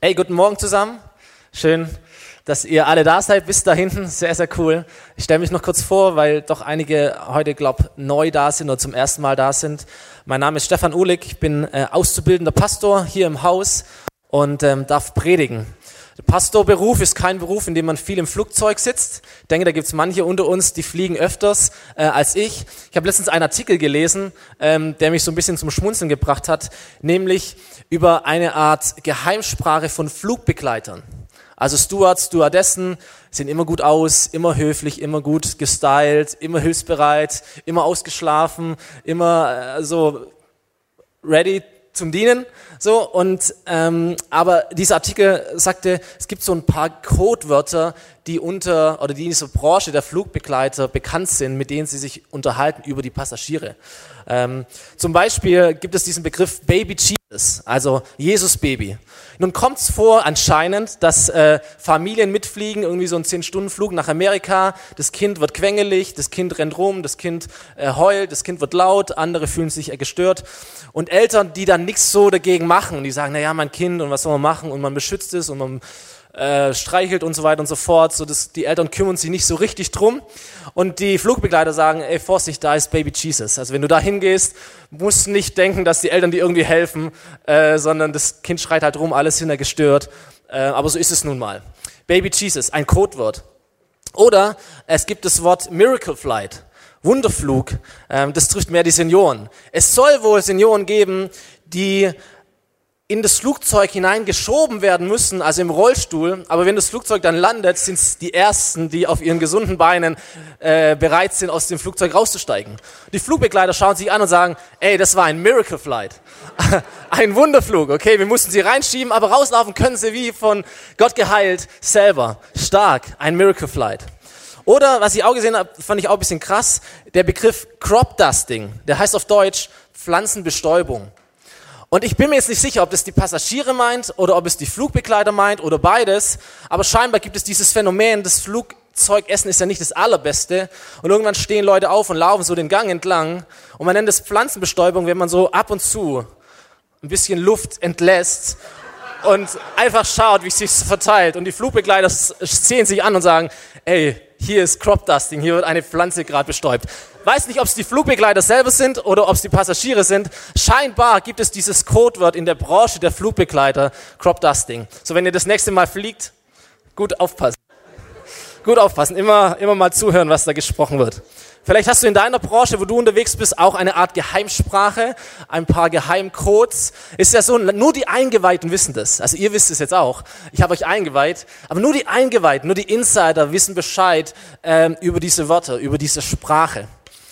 Hey, guten Morgen zusammen. Schön, dass ihr alle da seid, bis da hinten. Sehr, sehr cool. Ich stelle mich noch kurz vor, weil doch einige heute, neu da sind oder zum ersten Mal da sind. Mein Name ist Stefan Uhlig. Ich bin auszubildender Pastor hier im Haus und darf predigen. Der Pastorberuf ist kein Beruf, in dem man viel im Flugzeug sitzt. Ich denke, da gibt es manche unter uns, die fliegen öfters als ich. Ich habe letztens einen Artikel gelesen, der mich so ein bisschen zum Schmunzeln gebracht hat, nämlich über eine Art Geheimsprache von Flugbegleitern. Also Stewards, Stewardessen sehen immer gut aus, immer höflich, immer gut gestylt, immer hilfsbereit, immer ausgeschlafen, immer so ready zum Dienen, so und aber dieser Artikel sagte, es gibt so ein paar Codewörter, die in dieser Branche der Flugbegleiter bekannt sind, mit denen sie sich unterhalten über die Passagiere. Zum Beispiel gibt es diesen Begriff Baby Jesus, also Jesus-Baby. Nun kommt es vor anscheinend, dass Familien mitfliegen, irgendwie so einen 10-Stunden-Flug nach Amerika, das Kind wird quengelig, das Kind rennt rum, das Kind heult, das Kind wird laut, andere fühlen sich gestört und Eltern, die dann nichts so dagegen machen und die sagen, naja, mein Kind und was soll man machen und man beschützt es und man streichelt und so weiter und so fort, so dass die Eltern kümmern sich nicht so richtig drum und die Flugbegleiter sagen, ey, Vorsicht, da ist Baby Jesus. Also wenn du da hingehst, musst du nicht denken, dass die Eltern dir irgendwie helfen, sondern das Kind schreit halt rum, alles sind gestört, aber so ist es nun mal. Baby Jesus, ein Codewort. Oder es gibt das Wort Miracle Flight, Wunderflug, das trifft mehr die Senioren. Es soll wohl Senioren geben, die in das Flugzeug hineingeschoben werden müssen, also im Rollstuhl, aber wenn das Flugzeug dann landet, sind es die Ersten, die auf ihren gesunden Beinen bereit sind, aus dem Flugzeug rauszusteigen. Die Flugbegleiter schauen sich an und sagen, ey, das war ein Miracle Flight, ein Wunderflug, okay, wir mussten sie reinschieben, aber rauslaufen können sie wie von Gott geheilt selber, stark, ein Miracle Flight. Oder, was ich auch gesehen habe, fand ich auch ein bisschen krass, der Begriff Crop Dusting, der heißt auf Deutsch Pflanzenbestäubung. Und ich bin mir jetzt nicht sicher, ob das die Passagiere meint oder ob es die Flugbegleiter meint oder beides. Aber scheinbar gibt es dieses Phänomen, das Flugzeugessen ist ja nicht das Allerbeste. Und irgendwann stehen Leute auf und laufen so den Gang entlang. Und man nennt es Pflanzenbestäubung, wenn man so ab und zu ein bisschen Luft entlässt und einfach schaut, wie es sich verteilt. Und die Flugbegleiter sehen sich an und sagen, ey, hier ist Crop Dusting, hier wird eine Pflanze gerade bestäubt. Weiß nicht, ob es die Flugbegleiter selber sind oder ob es die Passagiere sind. Scheinbar gibt es dieses Codewort in der Branche der Flugbegleiter, Crop Dusting. So, wenn ihr das nächste Mal fliegt, gut aufpassen. Gut aufpassen, immer mal zuhören, was da gesprochen wird. Vielleicht hast du in deiner Branche, wo du unterwegs bist, auch eine Art Geheimsprache, ein paar Geheimcodes. Ist ja so, nur die Eingeweihten wissen das. Also ihr wisst es jetzt auch. Ich habe euch eingeweiht. Aber nur die Eingeweihten, nur die Insider wissen Bescheid über diese Wörter, über diese Sprache.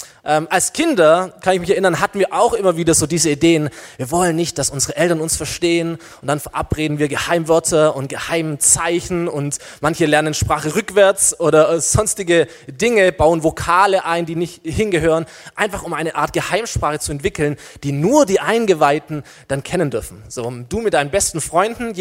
Als Kinder, kann ich mich erinnern, hatten wir auch immer wieder so diese Ideen, wir wollen nicht, dass unsere Eltern uns verstehen und dann verabreden wir Geheimwörter und Geheimzeichen und manche lernen Sprache rückwärts oder sonstige Dinge, bauen Vokale ein, die nicht hingehören, einfach um eine Art Geheimsprache zu entwickeln, die nur die Eingeweihten dann kennen dürfen. So, du mit deinen besten Freunden,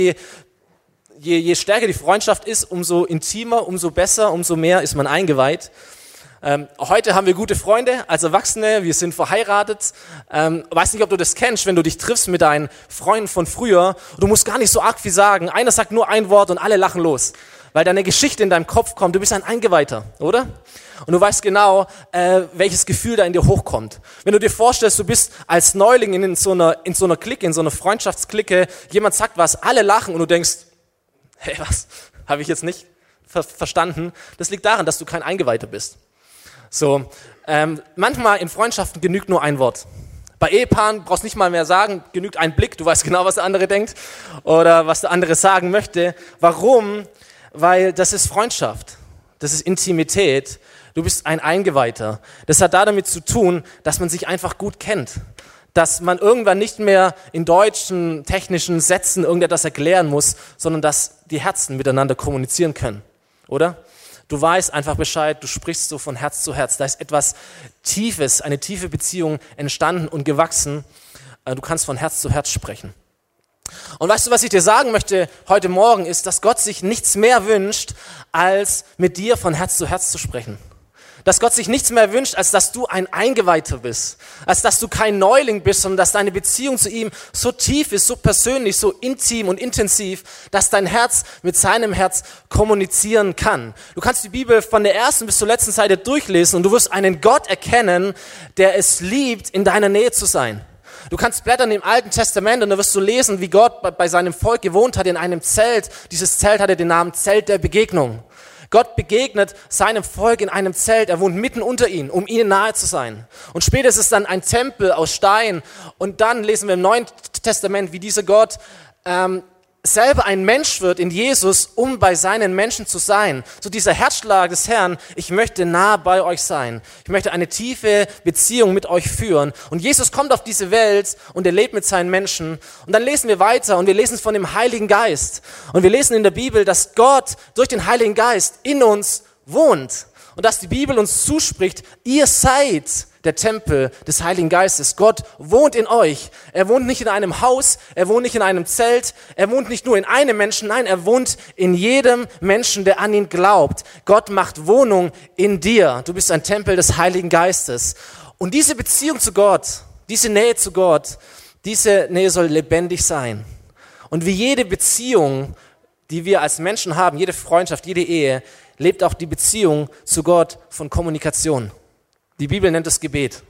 je stärker die Freundschaft ist, umso intimer, umso besser, umso mehr ist man eingeweiht. Heute haben wir gute Freunde als Erwachsene, wir sind verheiratet. Weiß nicht, ob du das kennst, wenn du dich triffst mit deinen Freunden von früher. Du musst gar nicht so arg viel sagen. Einer sagt nur ein Wort und alle lachen los, weil deine Geschichte in deinem Kopf kommt. Du bist ein Eingeweihter, oder? Und du weißt genau, welches Gefühl da in dir hochkommt. Wenn du dir vorstellst, du bist als Neuling in so einer Clique, in so einer Freundschaftsklicke, jemand sagt was, alle lachen und du denkst, hey, was? Habe ich jetzt nicht verstanden? Das liegt daran, dass du kein Eingeweihter bist. So, manchmal in Freundschaften genügt nur ein Wort. Bei Ehepaaren brauchst du nicht mal mehr sagen, genügt ein Blick, du weißt genau, was der andere denkt oder was der andere sagen möchte. Warum? Weil das ist Freundschaft, das ist Intimität, du bist ein Eingeweihter. Das hat damit zu tun, dass man sich einfach gut kennt, dass man irgendwann nicht mehr in deutschen, technischen Sätzen irgendetwas erklären muss, sondern dass die Herzen miteinander kommunizieren können, oder? Du weißt einfach Bescheid, du sprichst so von Herz zu Herz. Da ist etwas Tiefes, eine tiefe Beziehung entstanden und gewachsen. Du kannst von Herz zu Herz sprechen. Und weißt du, was ich dir sagen möchte heute Morgen, ist, dass Gott sich nichts mehr wünscht, als mit dir von Herz zu sprechen. Dass Gott sich nichts mehr wünscht, als dass du ein Eingeweihter bist. Als dass du kein Neuling bist, sondern dass deine Beziehung zu ihm so tief ist, so persönlich, so intim und intensiv, dass dein Herz mit seinem Herz kommunizieren kann. Du kannst die Bibel von der ersten bis zur letzten Seite durchlesen und du wirst einen Gott erkennen, der es liebt, in deiner Nähe zu sein. Du kannst blättern im Alten Testament und da wirst du lesen, wie Gott bei seinem Volk gewohnt hat in einem Zelt. Dieses Zelt hatte den Namen Zelt der Begegnung. Gott begegnet seinem Volk in einem Zelt. Er wohnt mitten unter ihnen, um ihnen nahe zu sein. Und später ist es dann ein Tempel aus Stein. Und dann lesen wir im Neuen Testament, wie dieser Gott selber ein Mensch wird in Jesus, um bei seinen Menschen zu sein. So dieser Herzschlag des Herrn, ich möchte nah bei euch sein. Ich möchte eine tiefe Beziehung mit euch führen. Und Jesus kommt auf diese Welt und er lebt mit seinen Menschen. Und dann lesen wir weiter und wir lesen von dem Heiligen Geist. Und wir lesen in der Bibel, dass Gott durch den Heiligen Geist in uns wohnt. Und dass die Bibel uns zuspricht, ihr seid der Tempel des Heiligen Geistes. Gott wohnt in euch. Er wohnt nicht in einem Haus, er wohnt nicht in einem Zelt, er wohnt nicht nur in einem Menschen, nein, er wohnt in jedem Menschen, der an ihn glaubt. Gott macht Wohnung in dir. Du bist ein Tempel des Heiligen Geistes. Und diese Beziehung zu Gott, diese Nähe zu Gott, diese Nähe soll lebendig sein. Und wie jede Beziehung, die wir als Menschen haben, jede Freundschaft, jede Ehe, lebt auch die Beziehung zu Gott von Kommunikation. Die Bibel nennt es Gebet.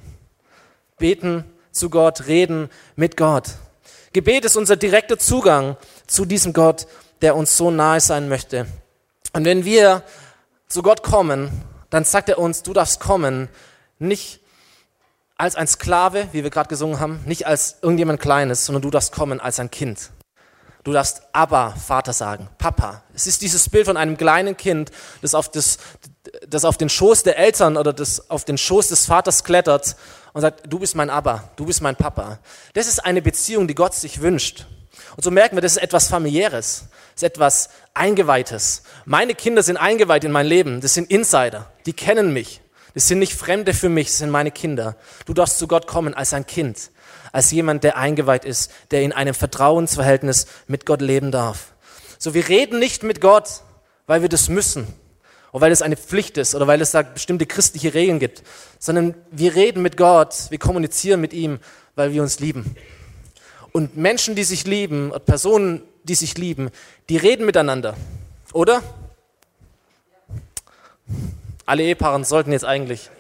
Beten zu Gott, reden mit Gott. Gebet ist unser direkter Zugang zu diesem Gott, der uns so nahe sein möchte. Und wenn wir zu Gott kommen, dann sagt er uns, du darfst kommen, nicht als ein Sklave, wie wir gerade gesungen haben, nicht als irgendjemand Kleines, sondern du darfst kommen als ein Kind. Du darfst Abba, Vater sagen, Papa. Es ist dieses Bild von einem kleinen Kind, das auf den Schoß der Eltern oder das auf den Schoß des Vaters klettert und sagt, du bist mein Abba, du bist mein Papa. Das ist eine Beziehung, die Gott sich wünscht. Und so merken wir, das ist etwas Familiäres, das ist etwas Eingeweihtes. Meine Kinder sind eingeweiht in mein Leben, das sind Insider, die kennen mich. Das sind nicht Fremde für mich, das sind meine Kinder. Du darfst zu Gott kommen als ein Kind, als jemand, der eingeweiht ist, der in einem Vertrauensverhältnis mit Gott leben darf. So, wir reden nicht mit Gott, weil wir das müssen oder weil es eine Pflicht ist oder weil es da bestimmte christliche Regeln gibt, sondern wir reden mit Gott, wir kommunizieren mit ihm, weil wir uns lieben. Und Menschen, die sich lieben, Personen, die sich lieben, die reden miteinander, oder? Alle Ehepaare sollten jetzt eigentlich.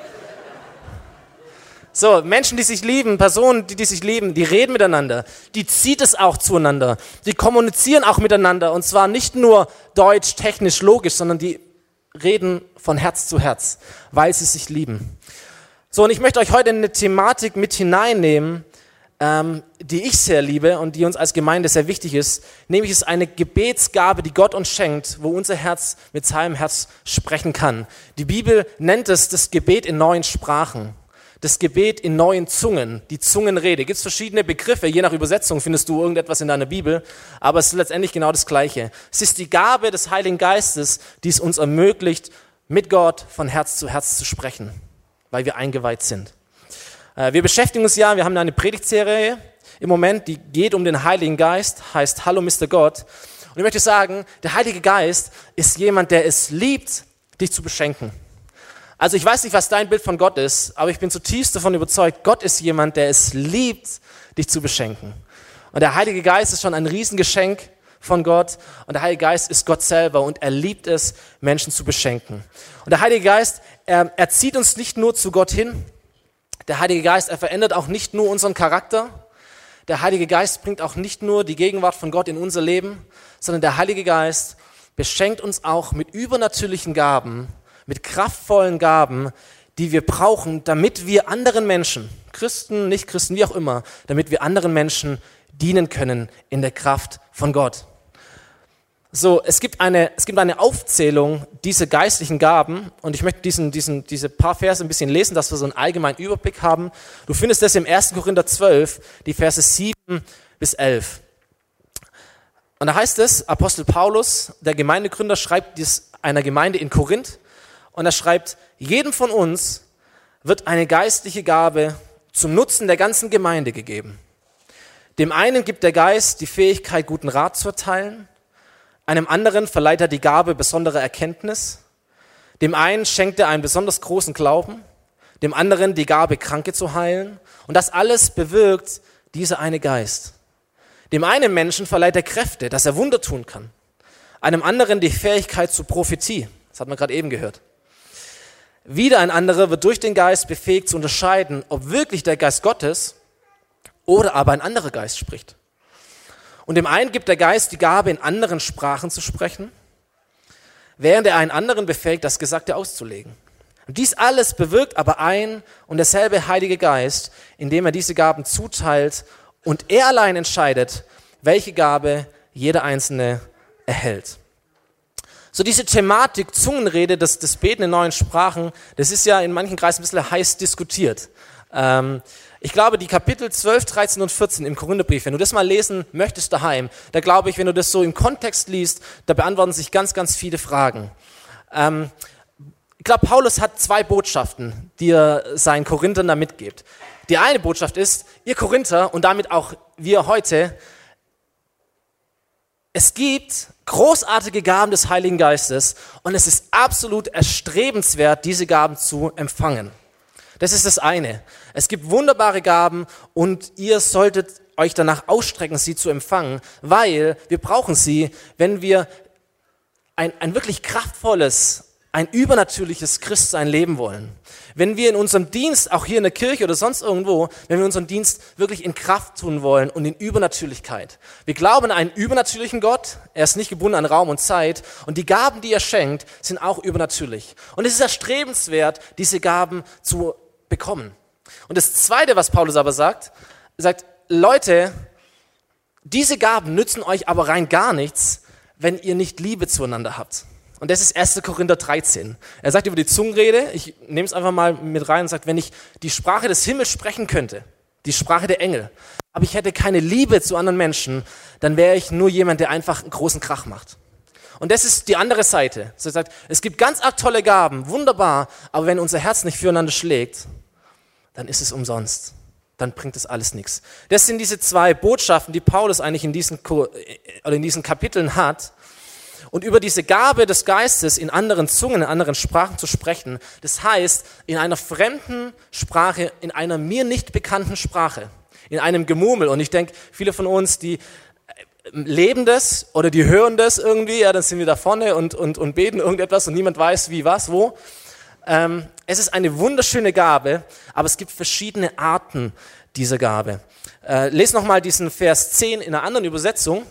So, Menschen, die sich lieben, Personen, die sich lieben, die reden miteinander. Die zieht es auch zueinander. Die kommunizieren auch miteinander. Und zwar nicht nur deutsch, technisch, logisch, sondern die reden von Herz zu Herz, weil sie sich lieben. So, und ich möchte euch heute eine Thematik mit hineinnehmen, die ich sehr liebe und die uns als Gemeinde sehr wichtig ist. Nämlich ist eine Gebetsgabe, die Gott uns schenkt, wo unser Herz mit seinem Herz sprechen kann. Die Bibel nennt es das Gebet in neuen Sprachen. Das Gebet in neuen Zungen, die Zungenrede. Gibt es verschiedene Begriffe, je nach Übersetzung findest du irgendetwas in deiner Bibel, aber es ist letztendlich genau das Gleiche. Es ist die Gabe des Heiligen Geistes, die es uns ermöglicht, mit Gott von Herz zu sprechen, weil wir eingeweiht sind. Wir beschäftigen uns wir haben eine Predigtserie im Moment, die geht um den Heiligen Geist, heißt Hallo Mr. Gott. Und ich möchte sagen, der Heilige Geist ist jemand, der es liebt, dich zu beschenken. Also ich weiß nicht, was dein Bild von Gott ist, aber ich bin zutiefst davon überzeugt, Gott ist jemand, der es liebt, dich zu beschenken. Und der Heilige Geist ist schon ein Riesengeschenk von Gott und der Heilige Geist ist Gott selber und er liebt es, Menschen zu beschenken. Und der Heilige Geist, er zieht uns nicht nur zu Gott hin, der Heilige Geist, er verändert auch nicht nur unseren Charakter, der Heilige Geist bringt auch nicht nur die Gegenwart von Gott in unser Leben, sondern der Heilige Geist beschenkt uns auch mit übernatürlichen Gaben, mit kraftvollen Gaben, die wir brauchen, damit wir anderen Menschen, Christen, Nicht-Christen, wie auch immer, damit wir anderen Menschen dienen können in der Kraft von Gott. So, es gibt eine Aufzählung dieser geistlichen Gaben und ich möchte diese paar Verse ein bisschen lesen, dass wir so einen allgemeinen Überblick haben. Du findest das im 1. Korinther 12, die Verse 7 bis 11. Und da heißt es, Apostel Paulus, der Gemeindegründer, schreibt dies einer Gemeinde in Korinth und er schreibt, jedem von uns wird eine geistliche Gabe zum Nutzen der ganzen Gemeinde gegeben. Dem einen gibt der Geist die Fähigkeit, guten Rat zu erteilen, einem anderen verleiht er die Gabe besonderer Erkenntnis, Dem einen schenkt er einen besonders großen Glauben, dem anderen die Gabe, Kranke zu heilen. Und das alles bewirkt dieser eine Geist. Dem einen Menschen verleiht er Kräfte, dass er Wunder tun kann. Einem anderen die Fähigkeit zur Prophetie. Das hat man gerade eben gehört. Wieder ein anderer wird durch den Geist befähigt zu unterscheiden, ob wirklich der Geist Gottes oder aber ein anderer Geist spricht. Und dem einen gibt der Geist die Gabe, in anderen Sprachen zu sprechen, während er einen anderen befähigt, das Gesagte auszulegen. Und dies alles bewirkt aber ein und derselbe Heilige Geist, indem er diese Gaben zuteilt und er allein entscheidet, welche Gabe jeder Einzelne erhält. So diese Thematik Zungenrede, das Beten in neuen Sprachen, das ist ja in manchen Kreisen ein bisschen heiß diskutiert. Ich glaube, die Kapitel 12, 13 und 14 im Korintherbrief, wenn du das mal lesen möchtest daheim, da glaube ich, wenn du das so im Kontext liest, da beantworten sich ganz, ganz viele Fragen. Ich glaube, Paulus hat zwei Botschaften, die er seinen Korinthern da mitgibt. Die eine Botschaft ist, ihr Korinther und damit auch wir heute, es gibt großartige Gaben des Heiligen Geistes und es ist absolut erstrebenswert, diese Gaben zu empfangen. Das ist das eine. Es gibt wunderbare Gaben und ihr solltet euch danach ausstrecken, sie zu empfangen, weil wir brauchen sie, wenn wir ein wirklich kraftvolles, ein übernatürliches Christsein leben wollen. Wenn wir in unserem Dienst, auch hier in der Kirche oder sonst irgendwo, wenn wir unseren Dienst wirklich in Kraft tun wollen und in Übernatürlichkeit. Wir glauben an einen übernatürlichen Gott, er ist nicht gebunden an Raum und Zeit und die Gaben, die er schenkt, sind auch übernatürlich. Und es ist erstrebenswert, diese Gaben zu bekommen. Und das Zweite, was Paulus aber sagt, Leute, diese Gaben nützen euch aber rein gar nichts, wenn ihr nicht Liebe zueinander habt. Und das ist 1. Korinther 13. Er sagt über die Zungenrede, ich nehme es einfach mal mit rein und sagt, wenn ich die Sprache des Himmels sprechen könnte, die Sprache der Engel, aber ich hätte keine Liebe zu anderen Menschen, dann wäre ich nur jemand, der einfach einen großen Krach macht. Und das ist die andere Seite. Er sagt, es gibt ganz arg tolle Gaben, wunderbar, aber wenn unser Herz nicht füreinander schlägt, dann ist es umsonst. Dann bringt es alles nichts. Das sind diese zwei Botschaften, die Paulus eigentlich in diesen Kapiteln hat. Und über diese Gabe des Geistes in anderen Zungen, in anderen Sprachen zu sprechen, das heißt, in einer fremden Sprache, in einer mir nicht bekannten Sprache, in einem Gemurmel. Und ich denke, viele von uns, die leben das oder die hören das irgendwie, ja, dann sind wir da vorne und beten irgendetwas und niemand weiß wie, was, wo. Es ist eine wunderschöne Gabe, aber es gibt verschiedene Arten dieser Gabe. Lest nochmal diesen Vers 10 in einer anderen Übersetzung.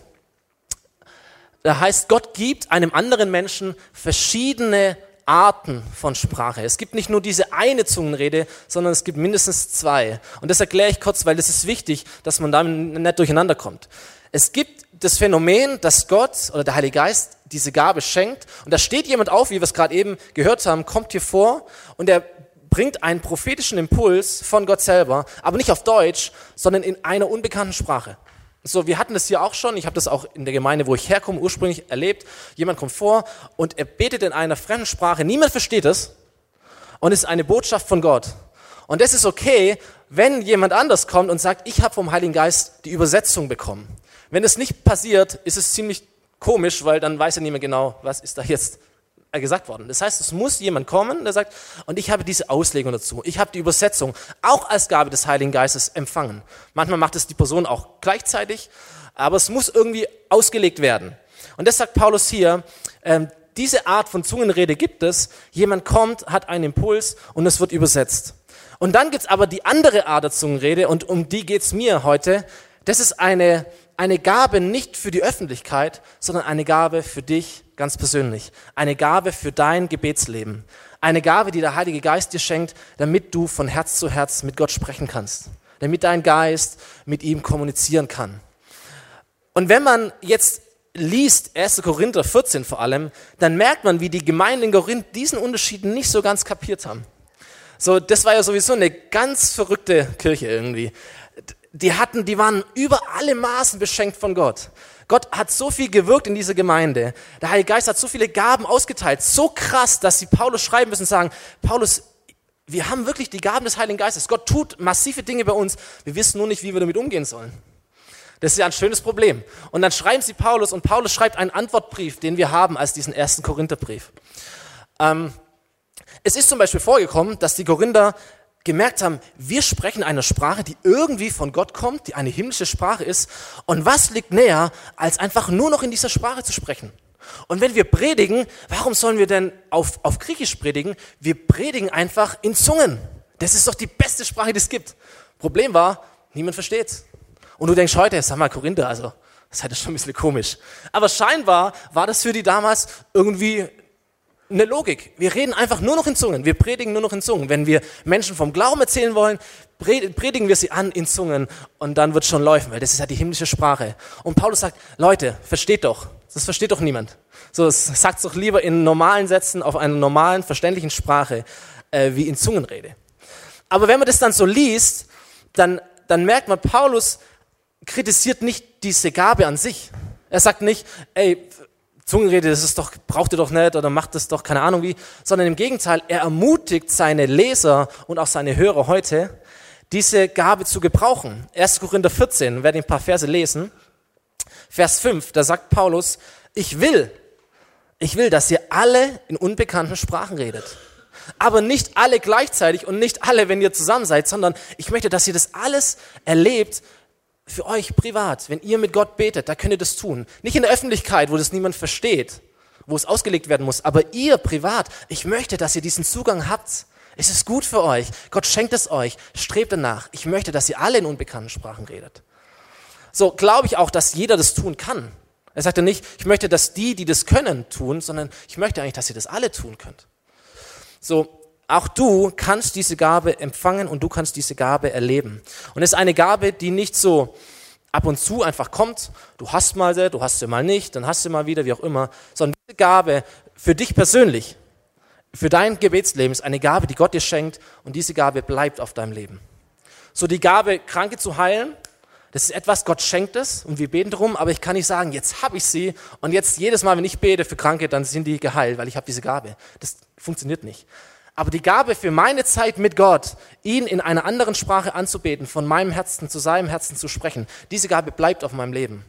Da heißt, Gott gibt einem anderen Menschen verschiedene Arten von Sprache. Es gibt nicht nur diese eine Zungenrede, sondern es gibt mindestens zwei. Und das erkläre ich kurz, weil das ist wichtig, dass man damit nicht durcheinander kommt. Es gibt das Phänomen, dass Gott oder der Heilige Geist diese Gabe schenkt und da steht jemand auf, wie wir es gerade eben gehört haben, kommt hier vor und er bringt einen prophetischen Impuls von Gott selber, aber nicht auf Deutsch, sondern in einer unbekannten Sprache. So, wir hatten das hier auch schon, ich habe das auch in der Gemeinde, wo ich herkomme, ursprünglich erlebt. Jemand kommt vor und er betet in einer fremden Sprache, niemand versteht es und es ist eine Botschaft von Gott. Und das ist okay, wenn jemand anders kommt und sagt, ich habe vom Heiligen Geist die Übersetzung bekommen. Wenn das nicht passiert, ist es ziemlich komisch, weil dann weiß er nicht mehr genau, was ist da jetzt gesagt worden. Das heißt, es muss jemand kommen, der sagt, und ich habe diese Auslegung dazu. Ich habe die Übersetzung auch als Gabe des Heiligen Geistes empfangen. Manchmal macht es die Person auch gleichzeitig, aber es muss irgendwie ausgelegt werden. Und das sagt Paulus hier, diese Art von Zungenrede gibt es. Jemand kommt, hat einen Impuls und es wird übersetzt. Und dann gibt's aber die andere Art der Zungenrede und um die geht's mir heute. Das ist eine Gabe nicht für die Öffentlichkeit, sondern eine Gabe für dich ganz persönlich. Eine Gabe für dein Gebetsleben. Eine Gabe, die der Heilige Geist dir schenkt, damit du von Herz zu Herz mit Gott sprechen kannst. Damit dein Geist mit ihm kommunizieren kann. Und wenn man jetzt liest, 1. Korinther 14 vor allem, dann merkt man, wie die Gemeinden in Korinth diesen Unterschied nicht so ganz kapiert haben. So, das war ja sowieso eine ganz verrückte Kirche irgendwie. Die waren über alle Maßen beschenkt von Gott. Gott hat so viel gewirkt in dieser Gemeinde. Der Heilige Geist hat so viele Gaben ausgeteilt. So krass, dass sie Paulus schreiben müssen und sagen, Paulus, wir haben wirklich die Gaben des Heiligen Geistes. Gott tut massive Dinge bei uns. Wir wissen nur nicht, wie wir damit umgehen sollen. Das ist ja ein schönes Problem. Und dann schreiben sie Paulus und Paulus schreibt einen Antwortbrief, den wir haben als diesen 1. Korintherbrief. Es ist zum Beispiel vorgekommen, dass die Korinther gemerkt haben, wir sprechen eine Sprache, die irgendwie von Gott kommt, die eine himmlische Sprache ist. Und was liegt näher, als einfach nur noch in dieser Sprache zu sprechen? Und wenn wir predigen, warum sollen wir denn auf Griechisch predigen? Wir predigen einfach in Zungen. Das ist doch die beste Sprache, die es gibt. Problem war, niemand versteht's. Und du denkst heute, sag mal Korinther, also das ist halt schon ein bisschen komisch. Aber scheinbar war das für die damals irgendwie eine Logik. Wir reden einfach nur noch in Zungen. Wir predigen nur noch in Zungen. Wenn wir Menschen vom Glauben erzählen wollen, predigen wir sie an in Zungen und dann wird es schon laufen, weil das ist ja die himmlische Sprache. Und Paulus sagt, Leute, versteht doch. Das versteht doch niemand. So, sagt es doch lieber in normalen Sätzen auf einer normalen, verständlichen Sprache, wie in Zungenrede. Aber wenn man das dann so liest, dann merkt man, Paulus kritisiert nicht diese Gabe an sich. Er sagt nicht, ey, Zungenrede, das ist doch, braucht ihr doch nicht oder macht das doch, keine Ahnung wie, sondern im Gegenteil, er ermutigt seine Leser und auch seine Hörer heute, diese Gabe zu gebrauchen. 1. Korinther 14, wir werden ein paar Verse lesen. Vers 5, da sagt Paulus, ich will, dass ihr alle in unbekannten Sprachen redet. Aber nicht alle gleichzeitig und nicht alle, wenn ihr zusammen seid, sondern ich möchte, dass ihr das alles erlebt, für euch privat, wenn ihr mit Gott betet, da könnt ihr das tun. Nicht in der Öffentlichkeit, wo das niemand versteht, wo es ausgelegt werden muss, aber ihr privat, ich möchte, dass ihr diesen Zugang habt. Es ist gut für euch. Gott schenkt es euch. Strebt danach. Ich möchte, dass ihr alle in unbekannten Sprachen redet. So glaube ich auch, dass jeder das tun kann. Er sagt ja nicht, ich möchte, dass die das können, tun, sondern ich möchte eigentlich, dass ihr das alle tun könnt. So, auch du kannst diese Gabe empfangen und du kannst diese Gabe erleben. Und es ist eine Gabe, die nicht so ab und zu einfach kommt. Du hast sie mal nicht, dann hast du mal wieder, wie auch immer. Sondern diese Gabe für dich persönlich, für dein Gebetsleben ist eine Gabe, die Gott dir schenkt und diese Gabe bleibt auf deinem Leben. So die Gabe, Kranke zu heilen, das ist etwas, Gott schenkt es und wir beten darum, aber ich kann nicht sagen, jetzt habe ich sie und jetzt jedes Mal, wenn ich bete für Kranke, dann sind die geheilt, weil ich habe diese Gabe. Das funktioniert nicht. Aber die Gabe für meine Zeit mit Gott, ihn in einer anderen Sprache anzubeten, von meinem Herzen zu seinem Herzen zu sprechen, diese Gabe bleibt auf meinem Leben.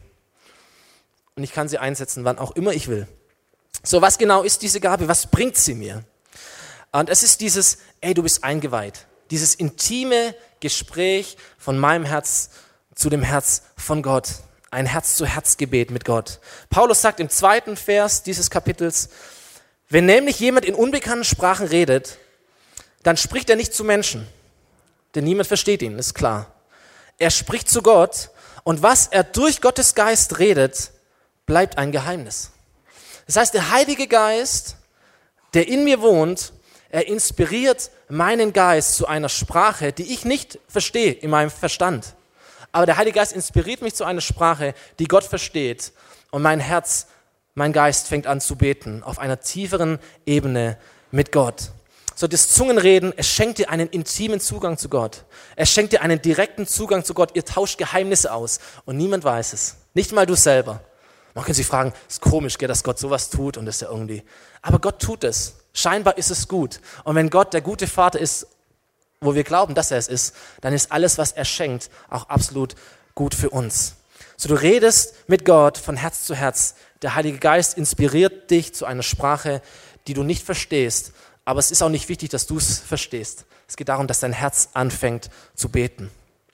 Und ich kann sie einsetzen, wann auch immer ich will. So, was genau ist diese Gabe? Was bringt sie mir? Und es ist dieses, ey, du bist eingeweiht. Dieses intime Gespräch von meinem Herz zu dem Herz von Gott. Ein Herz-zu-Herz-Gebet mit Gott. Paulus sagt im 2. Vers dieses Kapitels, wenn nämlich jemand in unbekannten Sprachen redet, dann spricht er nicht zu Menschen, denn niemand versteht ihn, ist klar. Er spricht zu Gott und was er durch Gottes Geist redet, bleibt ein Geheimnis. Das heißt, der Heilige Geist, der in mir wohnt, er inspiriert meinen Geist zu einer Sprache, die ich nicht verstehe in meinem Verstand. Aber der Heilige Geist inspiriert mich zu einer Sprache, die Gott versteht und mein Geist fängt an zu beten auf einer tieferen Ebene mit Gott. So das Zungenreden, es schenkt dir einen intimen Zugang zu Gott. Es schenkt dir einen direkten Zugang zu Gott. Ihr tauscht Geheimnisse aus und niemand weiß es. Nicht mal du selber. Man kann sich fragen, ist komisch, gell, dass Gott sowas tut und das ist ja irgendwie. Aber Gott tut es. Scheinbar ist es gut. Und wenn Gott der gute Vater ist, wo wir glauben, dass er es ist, dann ist alles, was er schenkt, auch absolut gut für uns. So du redest mit Gott von Herz zu Herz. Der Heilige Geist inspiriert dich zu einer Sprache, die du nicht verstehst. Aber es ist auch nicht wichtig, dass du es verstehst. Es geht darum, dass dein Herz anfängt zu beten.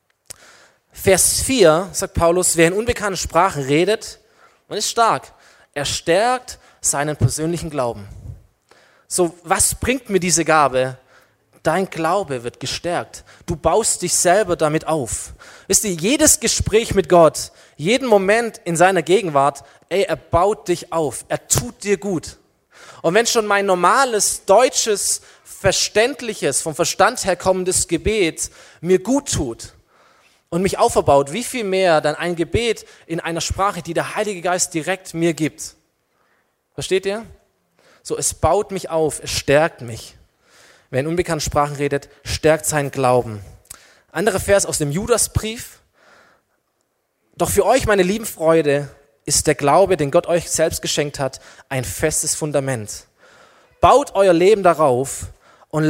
Vers 4 sagt Paulus, wer in unbekannten Sprachen redet und ist stark, er stärkt seinen persönlichen Glauben. So, was bringt mir diese Gabe? Dein Glaube wird gestärkt. Du baust dich selber damit auf. Wisst ihr, jedes Gespräch mit Gott, jeden Moment in seiner Gegenwart, er baut dich auf. Er tut dir gut. Und wenn schon mein normales, deutsches, verständliches, vom Verstand her kommendes Gebet mir gut tut und mich auferbaut, wie viel mehr dann ein Gebet in einer Sprache, die der Heilige Geist direkt mir gibt. Versteht ihr? So, es baut mich auf, es stärkt mich. Wer in unbekannten Sprachen redet, stärkt seinen Glauben. Anderer Vers aus dem Judasbrief. Doch für euch, meine lieben Freunde, ist der Glaube, den Gott euch selbst geschenkt hat, ein festes Fundament. Baut euer Leben darauf und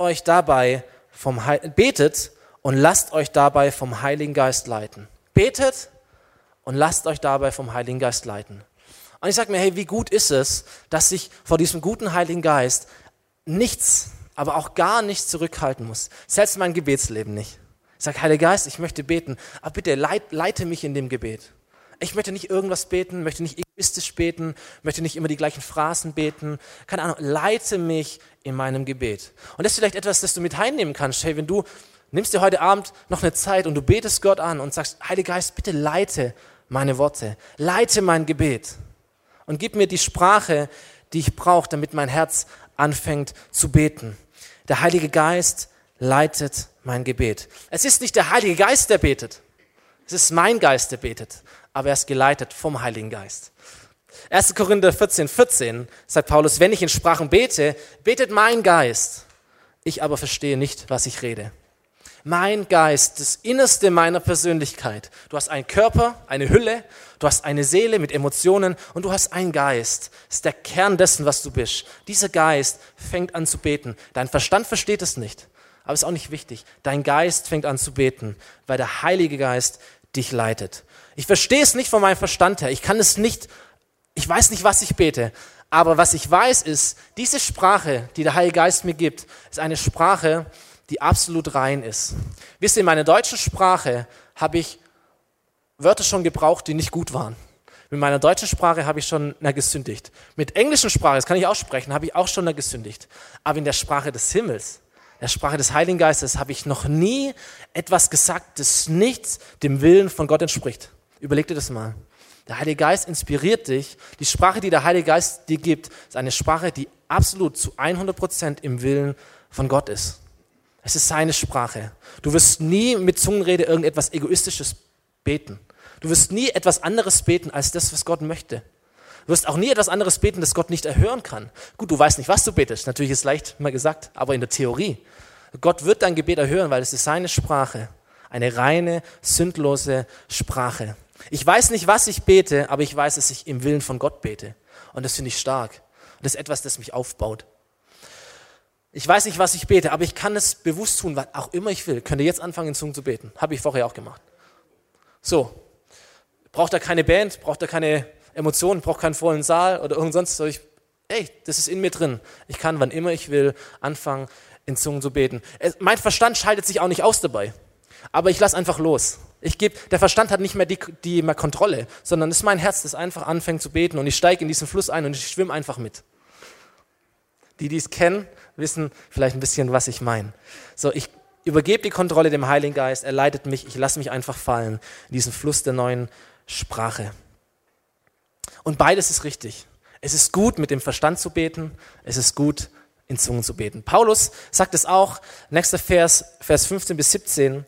betet und lasst euch dabei vom Heiligen Geist leiten. Betet und lasst euch dabei vom Heiligen Geist leiten. Und ich sage mir, hey, wie gut ist es, dass ich vor diesem guten Heiligen Geist nichts, aber auch gar nichts zurückhalten muss. Selbst mein Gebetsleben nicht. Ich sage, Heiliger Geist, ich möchte beten, aber bitte leite mich in dem Gebet. Ich möchte nicht irgendwas beten, möchte nicht egoistisch beten, möchte nicht immer die gleichen Phrasen beten. Keine Ahnung, leite mich in meinem Gebet. Und das ist vielleicht etwas, das du mit heimnehmen kannst. Hey, wenn du nimmst dir heute Abend noch eine Zeit und du betest Gott an und sagst, Heiliger Geist, bitte leite meine Worte, leite mein Gebet und gib mir die Sprache, die ich brauche, damit mein Herz anfängt zu beten. Der Heilige Geist leitet mein Gebet. Es ist nicht der Heilige Geist, der betet. Es ist mein Geist, der betet. Aber er ist geleitet vom Heiligen Geist. 1. Korinther 14,14 sagt Paulus, wenn ich in Sprachen bete, betet mein Geist. Ich aber verstehe nicht, was ich rede. Mein Geist, das Innerste meiner Persönlichkeit. Du hast einen Körper, eine Hülle, du hast eine Seele mit Emotionen und du hast einen Geist. Das ist der Kern dessen, was du bist. Dieser Geist fängt an zu beten. Dein Verstand versteht es nicht, aber ist auch nicht wichtig. Dein Geist fängt an zu beten, weil der Heilige Geist dich leitet. Ich verstehe es nicht von meinem Verstand her. Ich weiß nicht, was ich bete. Aber was ich weiß ist, diese Sprache, die der Heilige Geist mir gibt, ist eine Sprache, die absolut rein ist. Wisst ihr, in meiner deutschen Sprache habe ich Wörter schon gebraucht, die nicht gut waren. Mit meiner deutschen Sprache habe ich schon gesündigt. Mit englischen Sprache, das kann ich auch sprechen, habe ich auch schon gesündigt. Aber in der Sprache des Himmels, der Sprache des Heiligen Geistes, habe ich noch nie etwas gesagt, das nicht dem Willen von Gott entspricht. Überleg dir das mal. Der Heilige Geist inspiriert dich. Die Sprache, die der Heilige Geist dir gibt, ist eine Sprache, die absolut zu 100% im Willen von Gott ist. Es ist seine Sprache. Du wirst nie mit Zungenrede irgendetwas Egoistisches beten. Du wirst nie etwas anderes beten als das, was Gott möchte. Du wirst auch nie etwas anderes beten, das Gott nicht erhören kann. Gut, du weißt nicht, was du betest. Natürlich ist leicht mal gesagt, aber in der Theorie. Gott wird dein Gebet erhören, weil es ist seine Sprache. Eine reine, sündlose Sprache. Ich weiß nicht, was ich bete, aber ich weiß, dass ich im Willen von Gott bete. Und das finde ich stark. Und das ist etwas, das mich aufbaut. Ich weiß nicht, was ich bete, aber ich kann es bewusst tun, was auch immer ich will. Könnt ihr jetzt anfangen, in Zungen zu beten? Habe ich vorher auch gemacht. So. Braucht da keine Band, braucht da keine Emotionen, braucht keinen vollen Saal oder irgendwas sonst. Das ist in mir drin. Ich kann, wann immer ich will, anfangen, in Zungen zu beten. Mein Verstand schaltet sich auch nicht aus dabei. Aber ich lasse einfach los. Der Verstand hat nicht mehr die Kontrolle, sondern es ist mein Herz, das einfach anfängt zu beten und ich steige in diesen Fluss ein und ich schwimme einfach mit. Die es kennen, wissen vielleicht ein bisschen, was ich meine. So, ich übergebe die Kontrolle dem Heiligen Geist, er leitet mich, ich lasse mich einfach fallen in diesen Fluss der neuen Sprache. Und beides ist richtig. Es ist gut, mit dem Verstand zu beten, es ist gut, in Zungen zu beten. Paulus sagt es auch, nächster Vers 15 bis 17,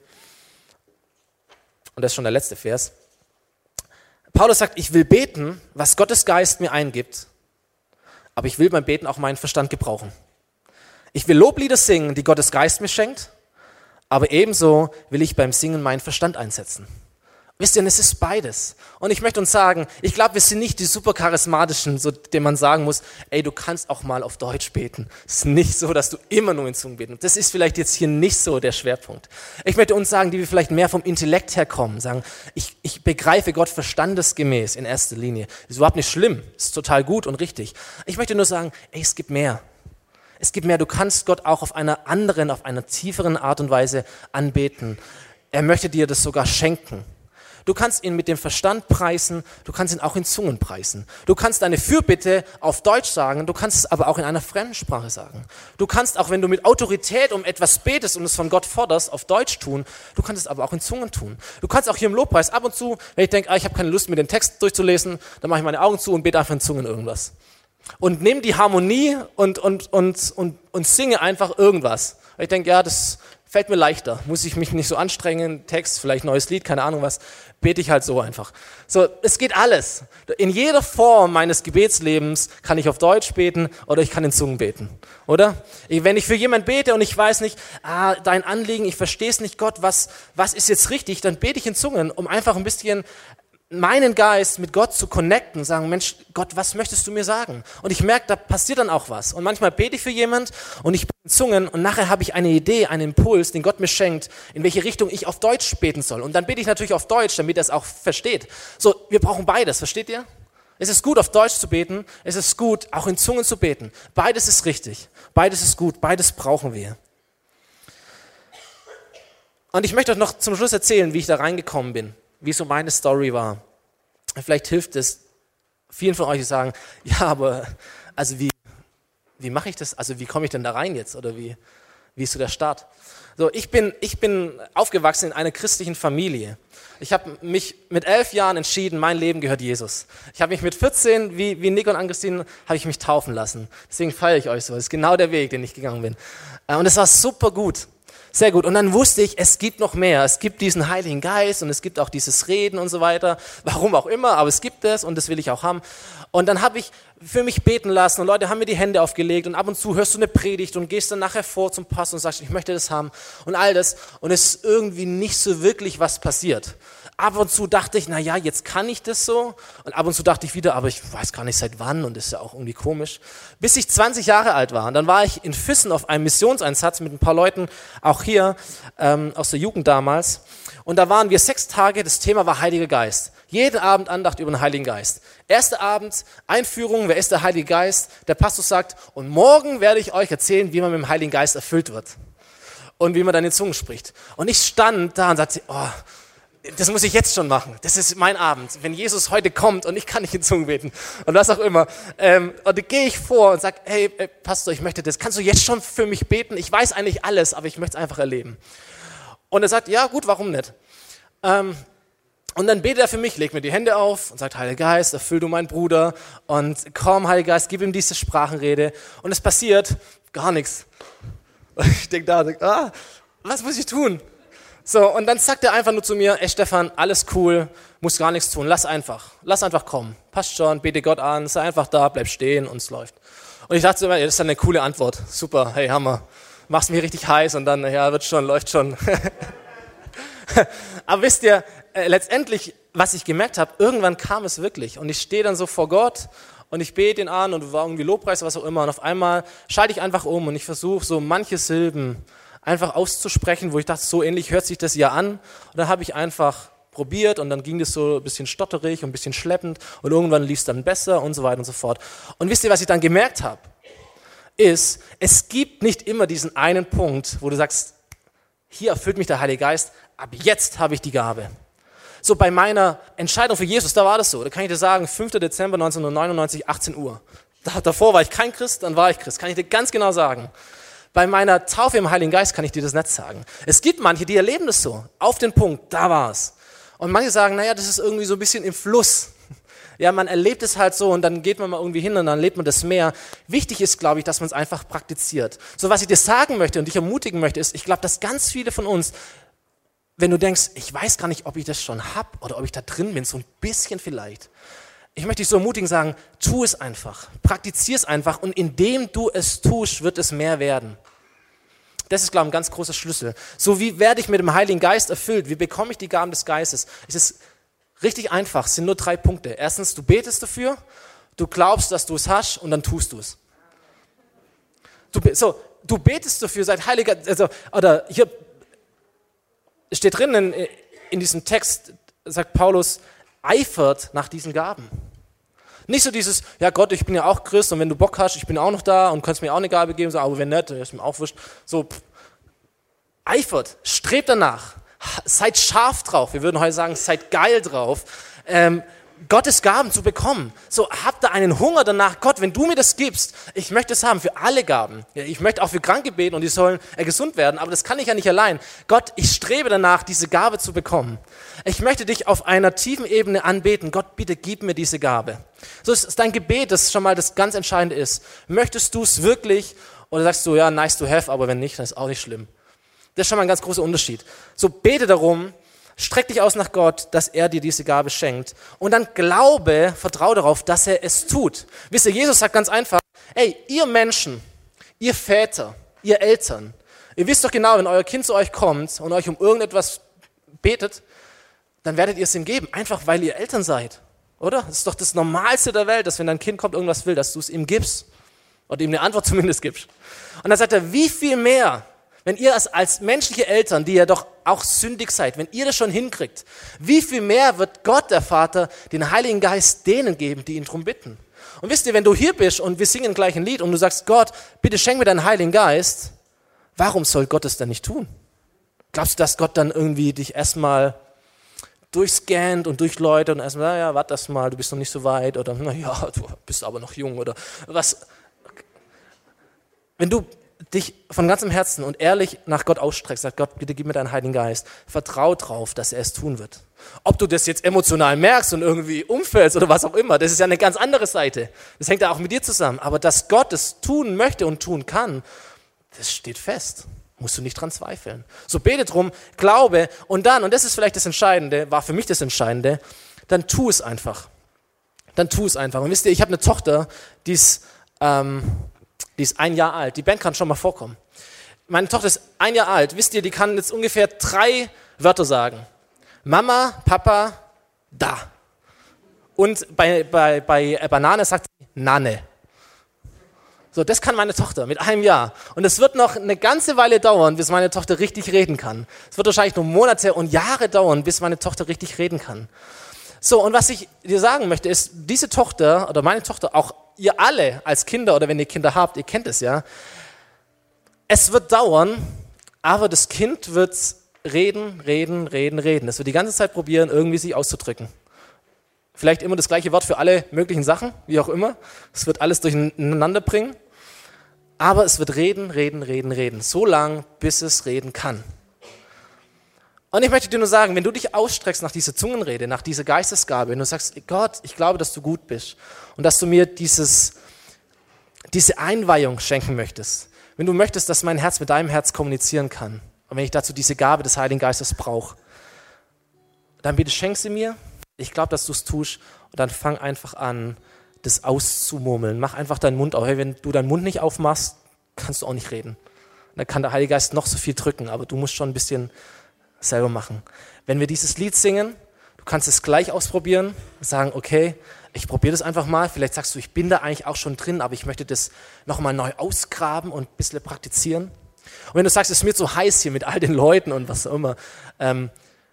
und das ist schon der letzte Vers. Paulus sagt, ich will beten, was Gottes Geist mir eingibt, aber ich will beim Beten auch meinen Verstand gebrauchen. Ich will Loblieder singen, die Gottes Geist mir schenkt, aber ebenso will ich beim Singen meinen Verstand einsetzen. Wisst ihr, es ist beides. Und ich möchte uns sagen, ich glaube, wir sind nicht die super charismatischen, so, denen man sagen muss, du kannst auch mal auf Deutsch beten. Es ist nicht so, dass du immer nur in Zungen beten. Das ist vielleicht jetzt hier nicht so der Schwerpunkt. Ich möchte uns sagen, die wir vielleicht mehr vom Intellekt her kommen, sagen, ich begreife Gott verstandesgemäß in erster Linie. Das ist überhaupt nicht schlimm, ist total gut und richtig. Ich möchte nur sagen, es gibt mehr. Es gibt mehr, du kannst Gott auch auf einer anderen, auf einer tieferen Art und Weise anbeten. Er möchte dir das sogar schenken. Du kannst ihn mit dem Verstand preisen, du kannst ihn auch in Zungen preisen. Du kannst deine Fürbitte auf Deutsch sagen, du kannst es aber auch in einer Fremdsprache sagen. Du kannst auch, wenn du mit Autorität um etwas betest und es von Gott forderst, auf Deutsch tun, du kannst es aber auch in Zungen tun. Du kannst auch hier im Lobpreis ab und zu, wenn ich denke, ich habe keine Lust, mir den Text durchzulesen, dann mache ich meine Augen zu und bete einfach in Zungen irgendwas. Und nehme die Harmonie und singe einfach irgendwas. Ich denke, das fällt mir leichter, muss ich mich nicht so anstrengen, Text, vielleicht neues Lied, keine Ahnung was, bete ich halt so einfach. So, es geht alles. In jeder Form meines Gebetslebens kann ich auf Deutsch beten oder ich kann in Zungen beten, oder? Wenn ich für jemanden bete und ich weiß nicht, dein Anliegen, ich verstehe es nicht, Gott, was ist jetzt richtig, dann bete ich in Zungen, um einfach ein bisschen meinen Geist mit Gott zu connecten, sagen, Mensch, Gott, was möchtest du mir sagen? Und ich merke, da passiert dann auch was. Und manchmal bete ich für jemand und ich bete in Zungen und nachher habe ich eine Idee, einen Impuls, den Gott mir schenkt, in welche Richtung ich auf Deutsch beten soll. Und dann bete ich natürlich auf Deutsch, damit er es auch versteht. So, wir brauchen beides, versteht ihr? Es ist gut, auf Deutsch zu beten. Es ist gut, auch in Zungen zu beten. Beides ist richtig. Beides ist gut. Beides brauchen wir. Und ich möchte euch noch zum Schluss erzählen, wie ich da reingekommen bin. Wie so meine Story war. Vielleicht hilft es vielen von euch, die sagen, ja, aber also wie mache ich das? Also wie komme ich denn da rein jetzt? Oder wie ist so der Start? So, ich bin aufgewachsen in einer christlichen Familie. Ich habe mich mit 11 Jahren entschieden, mein Leben gehört Jesus. Ich habe mich mit 14, wie Nick und Ann-Christine, habe ich mich taufen lassen. Deswegen feiere ich euch so. Das ist genau der Weg, den ich gegangen bin. Und es war super gut. Sehr gut. Und dann wusste ich, es gibt noch mehr. Es gibt diesen Heiligen Geist und es gibt auch dieses Reden und so weiter. Warum auch immer, aber es gibt es und das will ich auch haben. Und dann habe ich für mich beten lassen und Leute haben mir die Hände aufgelegt und ab und zu hörst du eine Predigt und gehst dann nachher vor zum Pastor und sagst, ich möchte das haben und all das. Und es ist irgendwie nicht so wirklich was passiert. Ab und zu dachte ich, na ja, jetzt kann ich das so. Und ab und zu dachte ich wieder, aber ich weiß gar nicht seit wann und das ist ja auch irgendwie komisch. Bis ich 20 Jahre alt war. Und dann war ich in Füssen auf einem Missionseinsatz mit ein paar Leuten, auch hier aus der Jugend damals. Und da waren wir 6 Tage, das Thema war Heiliger Geist. Jeden Abend Andacht über den Heiligen Geist. Erster Abend, Einführung, wer ist der Heilige Geist? Der Pastor sagt, und morgen werde ich euch erzählen, wie man mit dem Heiligen Geist erfüllt wird. Und wie man dann in Zungen spricht. Und ich stand da und sagte, oh, das muss ich jetzt schon machen. Das ist mein Abend. Wenn Jesus heute kommt und ich kann nicht in Zungen beten und was auch immer. Und dann gehe ich vor und sage, hey Pastor, ich möchte das. Kannst du jetzt schon für mich beten? Ich weiß eigentlich alles, aber ich möchte es einfach erleben. Und er sagt, ja gut, warum nicht? Und dann betet er für mich, legt mir die Hände auf und sagt, Heiliger Geist, erfüll du meinen Bruder. Und komm, Heiliger Geist, gib ihm diese Sprachenrede. Und es passiert gar nichts. Und ich denke da, was muss ich tun? So, und dann sagt er einfach nur zu mir, ey Stefan, alles cool, musst gar nichts tun, lass einfach kommen. Passt schon, bete Gott an, sei einfach da, bleib stehen und es läuft. Und ich dachte so, das ist dann eine coole Antwort, super, hey Hammer, machst mich richtig heiß und dann, ja, wird schon, läuft schon. Aber wisst ihr, letztendlich, was ich gemerkt habe, irgendwann kam es wirklich und ich stehe dann so vor Gott und ich bete ihn an und war irgendwie Lobpreis, was auch immer und auf einmal schalte ich einfach um und ich versuche so manche Silben einfach auszusprechen, wo ich dachte, so ähnlich hört sich das ja an. Und dann habe ich einfach probiert und dann ging das so ein bisschen stotterig und ein bisschen schleppend und irgendwann lief es dann besser und so weiter und so fort. Und wisst ihr, was ich dann gemerkt habe? Ist, es gibt nicht immer diesen einen Punkt, wo du sagst, hier erfüllt mich der Heilige Geist, ab jetzt habe ich die Gabe. So bei meiner Entscheidung für Jesus, da war das so. Da kann ich dir sagen, 5. Dezember 1999, 18 Uhr. Davor war ich kein Christ, dann war ich Christ. Kann ich dir ganz genau sagen. Bei meiner Taufe im Heiligen Geist kann ich dir das nicht sagen. Es gibt manche, die erleben das so. Auf den Punkt, da war es. Und manche sagen, naja, das ist irgendwie so ein bisschen im Fluss. Ja, man erlebt es halt so und dann geht man mal irgendwie hin und dann erlebt man das mehr. Wichtig ist, glaube ich, dass man es einfach praktiziert. So, was ich dir sagen möchte und dich ermutigen möchte, ist, ich glaube, dass ganz viele von uns, wenn du denkst, ich weiß gar nicht, ob ich das schon habe oder ob ich da drin bin, so ein bisschen vielleicht. Ich möchte dich so ermutigen, sagen, tu es einfach, praktizier es einfach und indem du es tust, wird es mehr werden. Das ist, glaube ich, ein ganz großer Schlüssel. So wie werde ich mit dem Heiligen Geist erfüllt? Wie bekomme ich die Gaben des Geistes? Es ist richtig einfach, es sind nur 3 Punkte. Erstens, du betest dafür, du glaubst, dass du es hast und dann tust du es. Du betest dafür, seid Heiliger, oder hier steht drin in diesem Text, sagt Paulus, eifert nach diesen Gaben. Nicht so dieses, ja Gott, ich bin ja auch Christ und wenn du Bock hast, ich bin auch noch da und kannst mir auch eine Gabe geben, so, aber wenn nicht, ist mir auch wurscht. So, eifert, strebt danach, seid scharf drauf, wir würden heute sagen, seid geil drauf, Gottes Gaben zu bekommen. So, habt da einen Hunger danach, Gott, wenn du mir das gibst, ich möchte es haben für alle Gaben. Ja, ich möchte auch für Kranke beten und die sollen gesund werden, aber das kann ich ja nicht allein. Gott, ich strebe danach, diese Gabe zu bekommen. Ich möchte dich auf einer tiefen Ebene anbeten. Gott, bitte gib mir diese Gabe. So ist dein Gebet, das schon mal das ganz Entscheidende ist. Möchtest du es wirklich oder sagst du, ja, nice to have, aber wenn nicht, dann ist auch nicht schlimm. Das ist schon mal ein ganz großer Unterschied. So, bete darum, streck dich aus nach Gott, dass er dir diese Gabe schenkt. Und dann glaube, vertraue darauf, dass er es tut. Wisst ihr, Jesus sagt ganz einfach, ey, ihr Menschen, ihr Väter, ihr Eltern, ihr wisst doch genau, wenn euer Kind zu euch kommt und euch um irgendetwas betet, dann werdet ihr es ihm geben, einfach weil ihr Eltern seid, oder? Das ist doch das Normalste der Welt, dass wenn dein Kind kommt, irgendwas will, dass du es ihm gibst oder ihm eine Antwort zumindest gibst. Und dann sagt er, wie viel mehr, wenn ihr als menschliche Eltern, die ihr doch auch sündig seid, wenn ihr das schon hinkriegt, wie viel mehr wird Gott, der Vater, den Heiligen Geist denen geben, die ihn drum bitten? Und wisst ihr, wenn du hier bist und wir singen gleich ein Lied und du sagst, Gott, bitte schenk mir deinen Heiligen Geist, warum soll Gott es dann nicht tun? Glaubst du, dass Gott dann irgendwie dich erstmal durchscannt und durchläutet und erstmal, naja, warte das mal, du bist noch nicht so weit oder naja, du bist aber noch jung oder was? Wenn du dich von ganzem Herzen und ehrlich nach Gott ausstreckst, sag Gott, bitte gib mir deinen Heiligen Geist, vertrau drauf, dass er es tun wird. Ob du das jetzt emotional merkst und irgendwie umfällst oder was auch immer, das ist ja eine ganz andere Seite. Das hängt ja auch mit dir zusammen. Aber dass Gott es tun möchte und tun kann, das steht fest. Musst du nicht dran zweifeln. So bete drum, glaube und dann, und das ist vielleicht das Entscheidende, war für mich das Entscheidende, dann tu es einfach. Dann tu es einfach. Und wisst ihr, ich habe eine Tochter, die ist 1 Jahr alt. Die Band kann schon mal vorkommen. Meine Tochter ist 1 Jahr alt. Wisst ihr, die kann jetzt ungefähr 3 Wörter sagen. Mama, Papa, da. Und bei Banane sagt sie Nanne. So, das kann meine Tochter mit 1 Jahr. Und es wird noch eine ganze Weile dauern, bis meine Tochter richtig reden kann. Es wird wahrscheinlich noch Monate und Jahre dauern, bis meine Tochter richtig reden kann. So, und was ich dir sagen möchte, ist, diese Tochter oder meine Tochter, auch ihr alle als Kinder oder wenn ihr Kinder habt, ihr kennt es ja, es wird dauern, aber das Kind wird reden. Es wird die ganze Zeit probieren, irgendwie sich auszudrücken. Vielleicht immer das gleiche Wort für alle möglichen Sachen, wie auch immer. Es wird alles durcheinander bringen. Aber es wird reden, so lang, bis es reden kann. Und ich möchte dir nur sagen, wenn du dich ausstreckst nach dieser Zungenrede, nach dieser Geistesgabe, wenn du sagst, Gott, ich glaube, dass du gut bist und dass du mir diese Einweihung schenken möchtest, wenn du möchtest, dass mein Herz mit deinem Herz kommunizieren kann und wenn ich dazu diese Gabe des Heiligen Geistes brauche, dann bitte schenk sie mir. Ich glaube, dass du es tust und dann fang einfach an, das auszumurmeln. Mach einfach deinen Mund auf. Hey, wenn du deinen Mund nicht aufmachst, kannst du auch nicht reden. Und dann kann der Heilige Geist noch so viel drücken, aber du musst schon ein bisschen selber machen. Wenn wir dieses Lied singen, du kannst es gleich ausprobieren und sagen, okay, ich probiere das einfach mal. Vielleicht sagst du, ich bin da eigentlich auch schon drin, aber ich möchte das nochmal neu ausgraben und ein bisschen praktizieren. Und wenn du sagst, es ist mir zu heiß hier mit all den Leuten und was auch immer, dann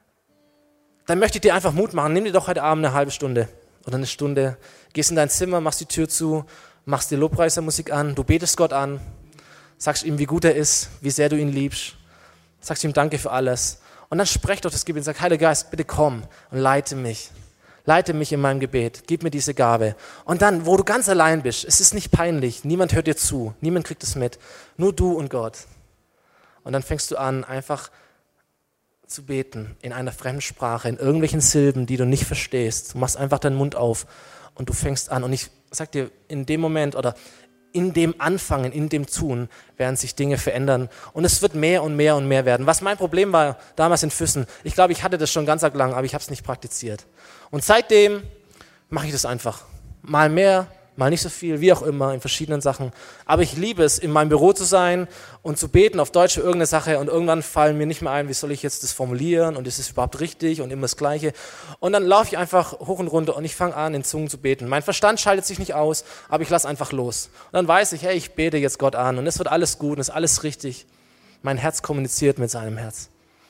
möchte ich dir einfach Mut machen. Nimm dir doch heute Abend eine halbe Stunde oder eine Stunde, gehst in dein Zimmer, machst die Tür zu, machst die Lobpreisermusik an, du betest Gott an, sagst ihm, wie gut er ist, wie sehr du ihn liebst, sagst ihm Danke für alles. Und dann sprech doch das Gebet und sag, Heiliger Geist, bitte komm und leite mich. Leite mich in meinem Gebet, gib mir diese Gabe. Und dann, wo du ganz allein bist, es ist nicht peinlich, niemand hört dir zu, niemand kriegt es mit, nur du und Gott. Und dann fängst du an, einfach zu beten in einer Fremdsprache, in irgendwelchen Silben, die du nicht verstehst. Du machst einfach deinen Mund auf und du fängst an. Und ich sag dir, in dem Moment oder in dem Anfangen, in dem Tun werden sich Dinge verändern. Und es wird mehr und mehr und mehr werden. Was mein Problem war damals in Füssen, ich glaube, ich hatte das schon ganz arg lang, aber ich habe es nicht praktiziert. Und seitdem mache ich das einfach. Mal mehr, mal nicht so viel, wie auch immer, in verschiedenen Sachen. Aber ich liebe es, in meinem Büro zu sein und zu beten auf Deutsch für irgendeine Sache und irgendwann fallen mir nicht mehr ein, wie soll ich jetzt das formulieren und ist es überhaupt richtig und immer das Gleiche. Und dann laufe ich einfach hoch und runter und ich fange an, in Zungen zu beten. Mein Verstand schaltet sich nicht aus, aber ich lasse einfach los. Und dann weiß ich, hey, ich bete jetzt Gott an und es wird alles gut und es ist alles richtig. Mein Herz kommuniziert mit seinem Herz.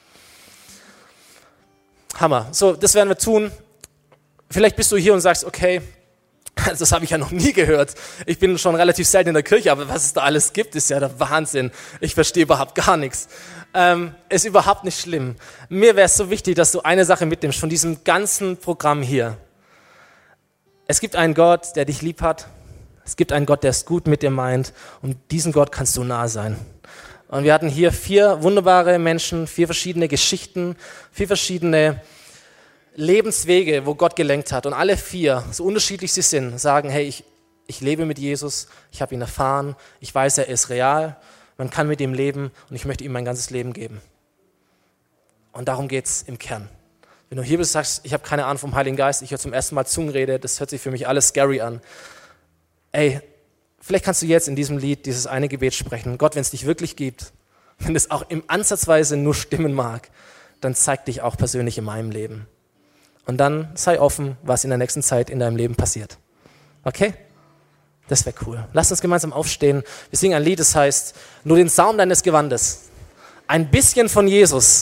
Hammer. So, das werden wir tun. Vielleicht bist du hier und sagst, okay, das habe ich ja noch nie gehört. Ich bin schon relativ selten in der Kirche, aber was es da alles gibt, ist ja der Wahnsinn. Ich verstehe überhaupt gar nichts. Ist überhaupt nicht schlimm. Mir wäre es so wichtig, dass du eine Sache mitnimmst von diesem ganzen Programm hier. Es gibt einen Gott, der dich lieb hat. Es gibt einen Gott, der es gut mit dir meint. Und diesem Gott kannst du nahe sein. Und wir hatten hier 4 wunderbare Menschen, 4 verschiedene Geschichten, 4 verschiedene Lebenswege, wo Gott gelenkt hat. Und alle 4, so unterschiedlich sie sind, sagen, hey, ich lebe mit Jesus, ich habe ihn erfahren, ich weiß, er ist real, man kann mit ihm leben und ich möchte ihm mein ganzes Leben geben. Und darum geht es im Kern. Wenn du hier bist und sagst, ich habe keine Ahnung vom Heiligen Geist, ich höre zum ersten Mal Zungenrede, das hört sich für mich alles scary an. Ey, vielleicht kannst du jetzt in diesem Lied dieses eine Gebet sprechen. Gott, wenn es dich wirklich gibt, wenn es auch im Ansatzweise nur stimmen mag, dann zeig dich auch persönlich in meinem Leben. Und dann sei offen, was in der nächsten Zeit in deinem Leben passiert. Okay? Das wäre cool. Lass uns gemeinsam aufstehen. Wir singen ein Lied, das heißt, nur den Saum deines Gewandes. Ein bisschen von Jesus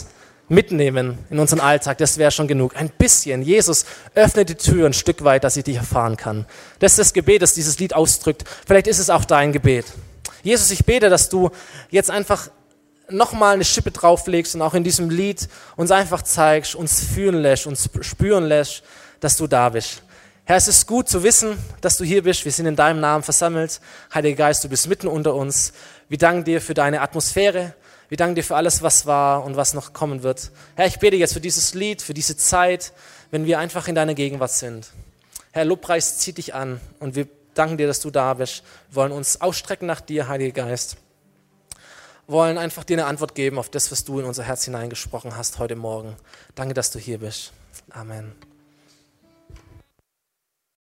mitnehmen in unseren Alltag, das wäre schon genug. Ein bisschen. Jesus, öffne die Tür ein Stück weit, dass ich dich erfahren kann. Das ist das Gebet, das dieses Lied ausdrückt. Vielleicht ist es auch dein Gebet. Jesus, ich bete, dass du jetzt einfach nochmal eine Schippe drauflegst und auch in diesem Lied uns einfach zeigst, uns fühlen lässt, uns spüren lässt, dass du da bist. Herr, es ist gut zu wissen, dass du hier bist. Wir sind in deinem Namen versammelt. Heiliger Geist, du bist mitten unter uns. Wir danken dir für deine Atmosphäre. Wir danken dir für alles, was war und was noch kommen wird. Herr, ich bete jetzt für dieses Lied, für diese Zeit, wenn wir einfach in deiner Gegenwart sind. Herr, Lobpreis zieht dich an und wir danken dir, dass du da bist. Wir wollen uns ausstrecken nach dir, Heiliger Geist. Wir wollen einfach dir eine Antwort geben auf das, was du in unser Herz hineingesprochen hast heute Morgen. Danke, dass du hier bist. Amen.